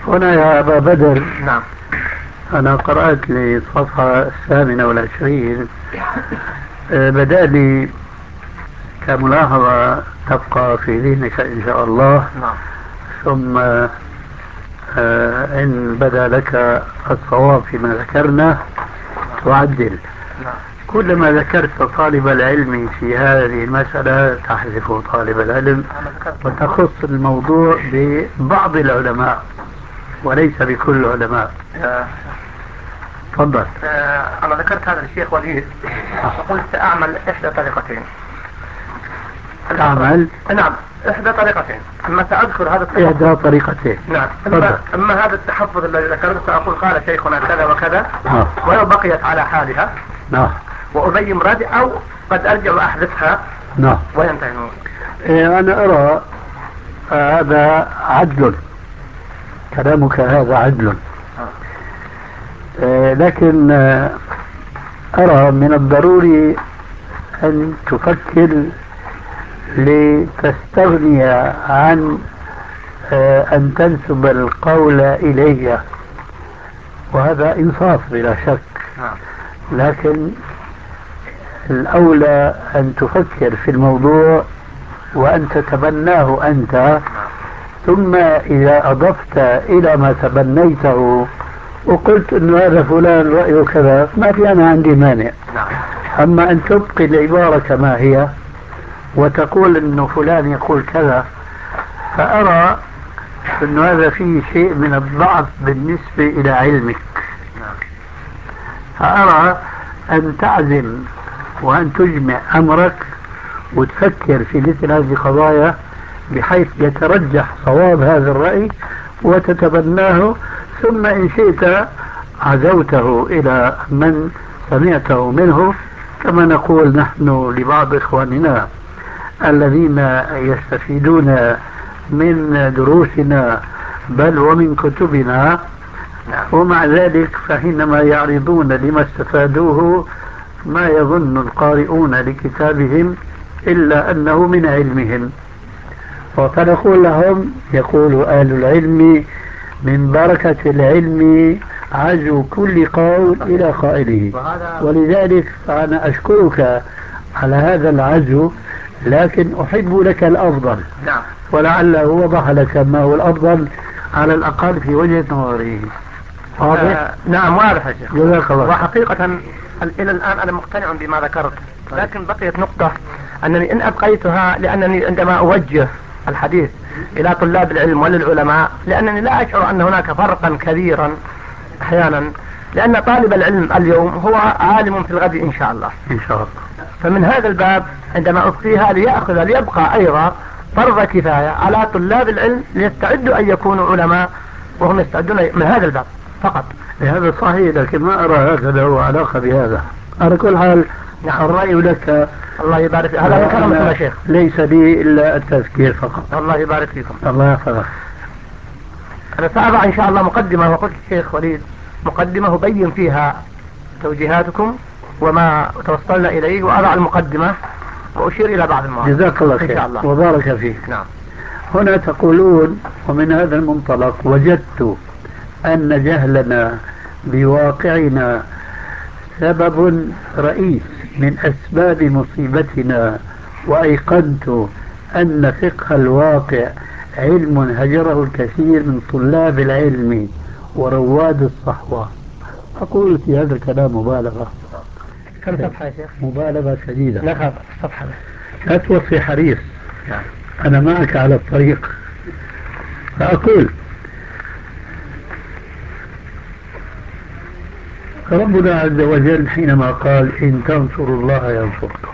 هنا يا أبا بدر. نعم. أنا قرأت للصفحة 28 بدأ لي كملاحظة تبقى في ذهنك إن شاء الله. نعم. ثم إن بدا لك الصواب فيما ذكرنا تعدل. نعم. كلما ذكرت طالب العلم في هذه المسألة تحذف طالب العلم وتخص الموضوع ببعض العلماء وليس بكل العلماء. تفضل. أنا ذكرت هذا الشيخ وليد وقلت أعمل إحدى طريقتين. تعمل؟ نعم، إحدى طريقتين. أما سأذكر هذا التحفظ. إحدى طريقتين. نعم. أما هذا التحفظ الذي ذكرته سأقول قال شيخنا كذا وكذا ولو بقيت على حالها. نعم. وأبين رجع أو قد أرجع وأحذفها. نعم. وينتهي. أنا أرى هذا عدل، كلامك هذا عدل. لكن أرى من الضروري أن تفكر لتستغني عن أن تنسب القول إلي، وهذا إنصاف بلا شك. لكن الأولى أن تفكر في الموضوع وأن تتبناه أنت، ثم إذا أضفت إلى ما تبنيته وقلت أن هذا فلان رأيه كذا ما في أنا عندي مانع. أما أن تبقي العبارة كما هي وتقول أنه فلان يقول كذا، فأرى أن هذا فيه شيء من الضعف بالنسبة إلى علمك. فأرى أن تعزم وأن تجمع أمرك وتفكر في مثل هذه القضايا بحيث يترجح صواب هذا الرأي وتتبناه، ثم إن شئت عزوته إلى من سمعته منه، كما نقول نحن لبعض إخواننا الذين يستفيدون من دروسنا بل ومن كتبنا، ومع ذلك فحينما يعرضون لما استفادوه ما يظن القارئون لكتابهم إلا أنه من علمهم، فنقول لهم يقول أهل العلم من بركة العلم عزو كل قول إلى قائله. ولذلك فأنا أشكرك على هذا العزو، لكن أحب لك الأفضل. ولعله وضح لك ما هو الأفضل على الأقل في وجهة نظره. نعم واضح يا شيخ. جزاك الله. وحقيقة إلى الآن أنا مقتنع بما ذكرت، لكن بقيت نقطة أنني إن أبقيتها لأنني عندما أوجه الحديث إلى طلاب العلم وللعلماء، لأنني لا أشعر أن هناك فرقا كبيرا أحيانا، لأن طالب العلم اليوم هو عالم في الغد إن شاء الله. إن شاء الله. فمن هذا الباب عندما أبقيها ليبقى أيضا فرض كفاية على طلاب العلم ليستعدوا أن يكونوا علماء وهم يستعدون من هذا الباب فقط. هذا صحيح، لكن ما أرى هذا له علاقة بهذا. على كل حال الرأي لك. الله يبارك فيك. هذا من كرمكم يا شيخ. ليس لي إلا التذكير فقط. الله يبارك فيكم. الله يحفظك. أنا سأضع إن شاء الله مقدمة، وقلت الشيخ وليد مقدمة أبين فيها توجيهاتكم وما توصلنا إليه، وأضع المقدمة وأشير إلى بعض المواضيع. جزاك الله خير وبارك فيك. نعم. هنا تقولون ومن هذا المنطلق وجدت أن جهلنا بواقعنا سبب رئيس من أسباب مصيبتنا، وأيقنت أن فقه الواقع علم هجره الكثير من طلاب العلم ورواد الصحوة. أقول في هذا الكلام مبالغة. كم صفحة يا شيخ؟ مبالغة شديدة. لا صفحة. لا توصي حريص. أنا معك على الطريق. فأقول ربنا عز وجل حينما قال إن تنصروا الله ينصركم،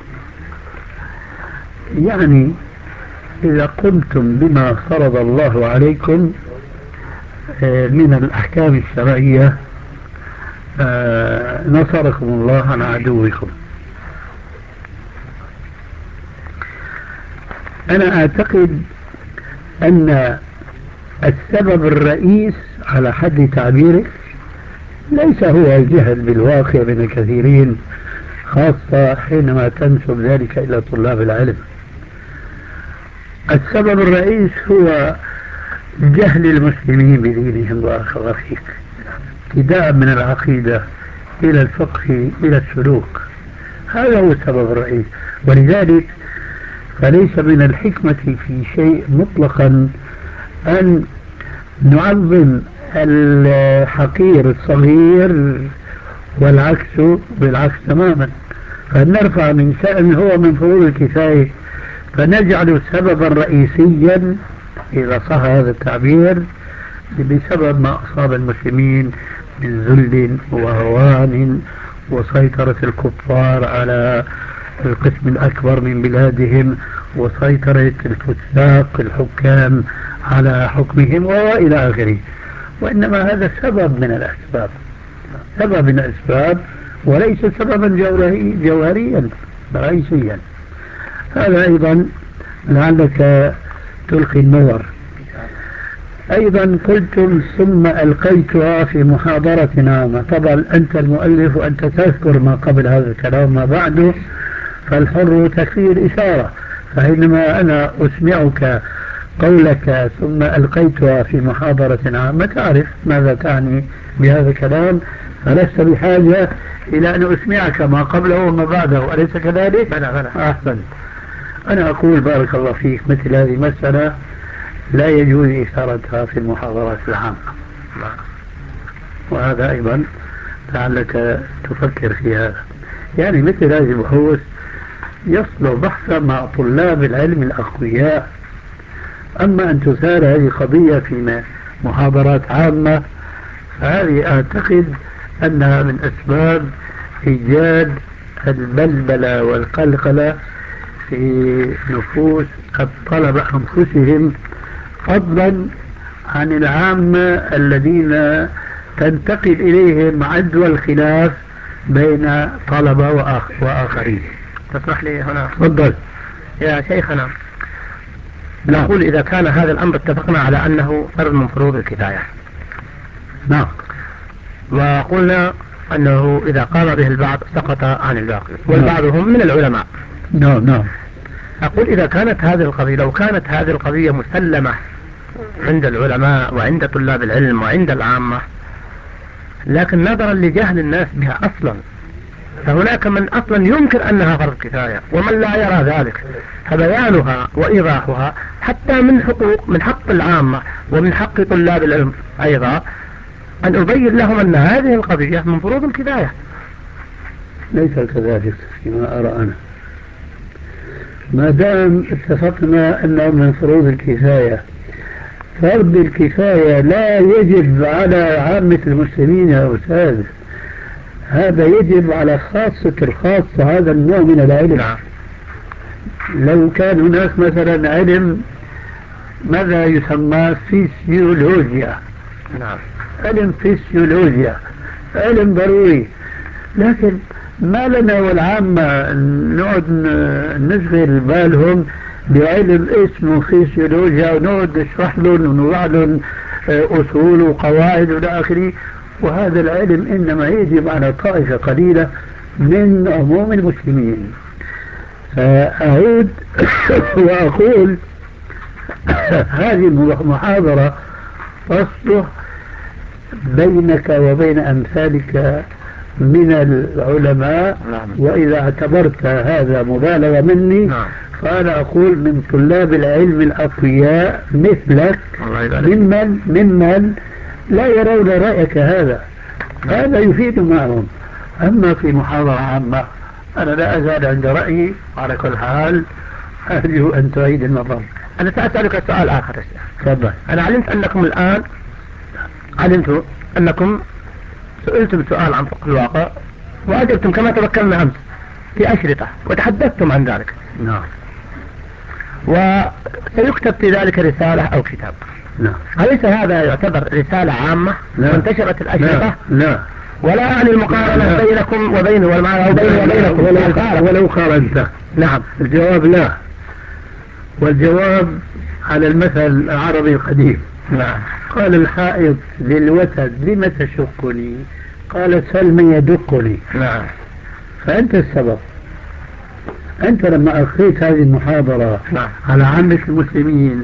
يعني إذا قمتم بما فرض الله عليكم من الأحكام الشرعية نصركم الله عن عدوكم. أنا أعتقد أن السبب الرئيس على حد تعبيرك ليس هو الجهل بالواقع من الكثيرين، خاصة حينما تنسب ذلك إلى طلاب العلم. السبب الرئيس هو جهل المسلمين بدينهم بارك الله فيك، ابتداء من العقيدة إلى الفقه إلى السلوك، هذا هو السبب الرئيسي. ولذلك فليس من الحكمة في شيء مطلقا أن نعظم الحقير الصغير، والعكس بالعكس تماما، فنرفع من شأن هو من فروض الكفاية فنجعل سببا رئيسيا إذا صح هذا التعبير بسبب ما أصاب المسلمين من ذل وهوان وسيطرة الكفار على القسم الأكبر من بلادهم وسيطرة الفساق الحكام على حكمهم وإلى آخره. وإنما هذا سبب من الأسباب، سبب من الأسباب وليس سببا جوهريا رئيسيا. هذا أيضا لعلك تلقي النظر. أيضا قلتم ثم ألقيتها في محاضرة عامة. طبعا أنت المؤلف وأنت تذكر ما قبل هذا الكلام ما بعده، فالحر تكفي الإشارة. فحينما أنا أسمعك قولك ثم ألقيتها في محاضرة عامة تعرف ماذا تعني بهذا الكلام، فلست بحاجة إلى أن أسمعك ما قبله وما بعده، أليس كذلك؟ بلى. أحسن. أنا أقول بارك الله فيك مثل هذه مسألة لا يجوز إثارتها في المحاضرات العامة، وهذا أيضا لعلك تفكر في هذا. يعني مثل هذه البحوث يصلح بحثا مع طلاب العلم الأقوياء، أما أن تثار هذه قضية في محاضرات عامة فهذه أعتقد أنها من أسباب إيجاد البلبلة والقلقلة في نفوس الطلبة أنفسهم، فضلا عن العامة الذين تنتقل إليهم عدوى الخلاف بين طلبة وآخرين. تسمح لي هنا؟ تفضل يا شيخنا. نقول إذا كان هذا الأمر اتفقنا على أنه فرض من فروض الكفاية. نعم. وقلنا أنه إذا قام به البعض سقط عن الباقي، والبعض هم من العلماء. نعم. أقول إذا كانت هذه القضية، لو كانت هذه القضية مسلمة عند العلماء وعند طلاب العلم وعند العامة، لكن نظرا لجهل الناس بها أصلا، فهناك من أصلا ينكر أنها فرض كفاية ومن لا يرى ذلك، فبيانها وإيضاحها حتى من حق العامة ومن حق طلاب العلم أيضا أن أبين لهم أن هذه القضية من فروض الكفاية. ليس كذلك فيما أرى أنا، ما دام اتفقنا أنه من فروض الكفاية، فرض الكفاية لا يجب على عامة المسلمين يا أستاذ، هذا يجب على خاصة الخاصة، هذا النوع من العلم. نعم. لو كان هناك مثلا علم ماذا يسمى فيسيولوجيا، نعم. علم فيسيولوجيا علم ضروري، لكن ما لنا والعامة نقعد نشغل بالهم بعلم اسمه فيسيولوجيا ونقعد نشرح لهم ونوضع لهم أصول وقواعد وإلى آخره، وهذا العلم إنما يجب على طائفة قليلة من عموم المسلمين. فأعود وأقول هذه المحاضرة تصلح بينك وبين أمثالك من العلماء، وإذا اعتبرت هذا مبالغة مني فأنا أقول من طلاب العلم الأقوياء مثلك ممن لا يرون رأيك هذا يفيد معهم. أما في محاضرة عامة أنا لا أزال عند رأيي. على كل حال أرجو أن تعيد النظر. أنا سأسألك سؤال آخر يا شيخ. تفضل. أنا علمت أنكم الآن أنكم سئلتم سؤال عن فقه الواقع وأجبتم كما تذكرنا أمس في أشرطة وتحدثتم عن ذلك. نعم. وسيكتب في ذلك رسالة أو كتاب. نعم. أليس هذا يعتبر رسالة عامة وانتشرت الأشرطة؟ لا. ولا أعني المقارنة بينكم وبينه وبينكم ولو قارنت. نعم. الجواب لا، والجواب على المثل العربي القديم. نعم. قال الحائط للوتد لم تشقني؟ قال سلم يدقني. نعم. فأنت السبب. أنت لما ألقيت هذه المحاضرة على عامة المسلمين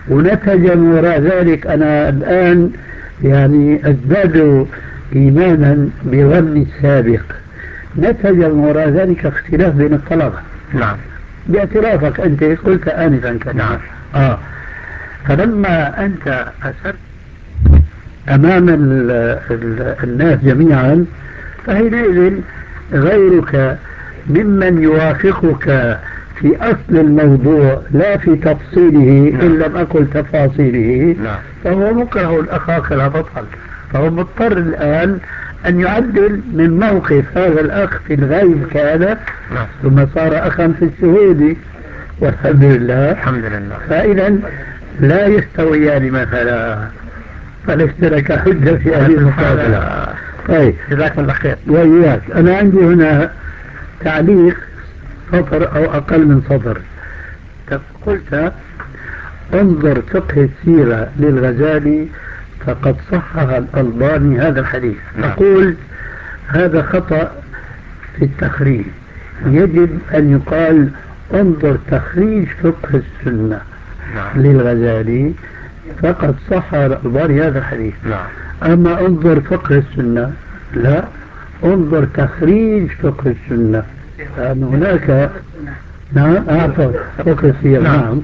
ونتج من وراء ذلك أنا الآن يعني أزداد إيمانا بظني السابق، نتج من وراء ذلك اختلاف بين الطلبة. نعم. باعترافك أنت قلت آنفا كلمة. نعم. فلما أنت أسرت أمام الناس جميعا، فحينئذ غيرك ممن يوافقك في أصل الموضوع لا في تفصيله، نعم. إن لم أقل تفاصيله، نعم. فهو مكره الأخاك لا بطل، فهو مضطر الآن أن يعدل من موقف هذا الأخ في الغيب كان، نعم. ثم صار أخا في الشهود، والحمد لله. الحمد لله. فإذا لا يستويان مثلا، فليس حجة في هذه المقابلة. طيب، جزاكم الله خير. وإياك. أنا عندي هنا تعليق سطر أو أقل من سطر. قلت انظر فقه السيرة للغزالي فقد صحح الألباني هذا الحديث. نعم. أقول هذا خطأ في التخريج، يجب أن يقال انظر تخريج فقه السنة. نعم. للغزالي فقد صح الألباني هذا الحديث. نعم. أما انظر فقه السنة لا، انظر تخريج فقه السنة، لأن هناك نعم فقه السيرة. نعم.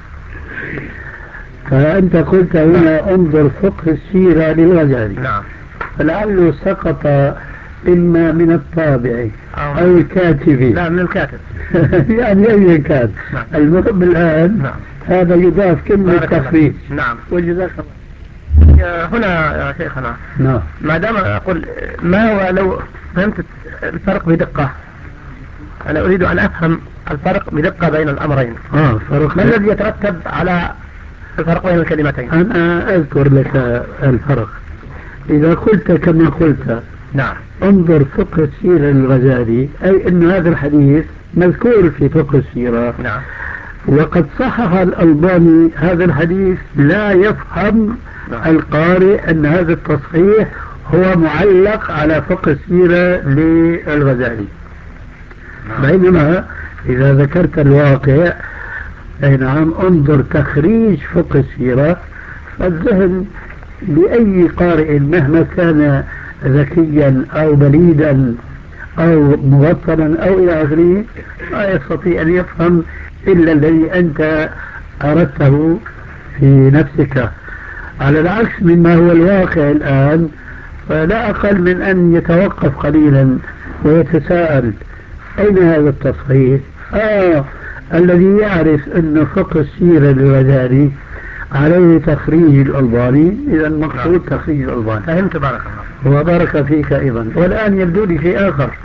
فأنت قلت هنا انظر فقه السيرة للغزالي. نعم. فلعله سقط إما من الطابع أو الكاتب. لا، من الكاتب. يعني أي كان. نعم. المهم الآن نعم. هذا يضاف كلمة تخريج. نعم. وجزاك الله. هنا يا شيخنا، نعم، ما دام أقول ما هو لو فهمت الفرق بدقة، أنا أريد أن أفهم الفرق بدقة بين الأمرين. فرق. ما الذي يترتب على الفرق بين الكلمتين؟ أنا أذكر لك الفرق. إذا قلت كما قلت نعم انظر فقه السيرة للغزالي، أي أن هذا الحديث مذكور في فقه السيرة. نعم. وقد صحح الألباني هذا الحديث، لا يفهم القارئ أن هذا التصحيح هو معلق على فقه السيرة للغزالي. بينما إذا ذكرت الواقع، أي نعم، انظر تخريج فقه السيرة، فالذهن لأي قارئ مهما كان ذكيا أو بليدا أو مغفلا أو إلى آخره لا يستطيع أن يفهم إلا الذي أنت أردته في نفسك، على العكس مما هو الواقع الآن. فلا أقل من أن يتوقف قليلا ويتساءل أين هذا التصحيح؟ الذي يعرف أن فقه السيرة للغزالي عليه تخريج الألباني، إذا المقصود تخريج الألباني. فهمت. بارك الله. وبارك فيك أيضا. والآن يبدو لي شيء آخر.